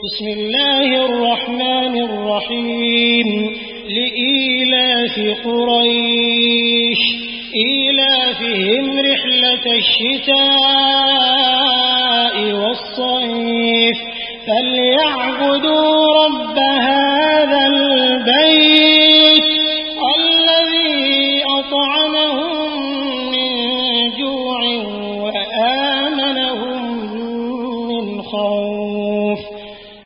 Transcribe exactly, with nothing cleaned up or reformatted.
بسم الله الرحمن الرحيم لإيلاف قريش إيلافهم رحلة الشتاء والصيف فليعبدوا رب هذا البيت الذي أطعمهم من جوع وآمنهم من خوف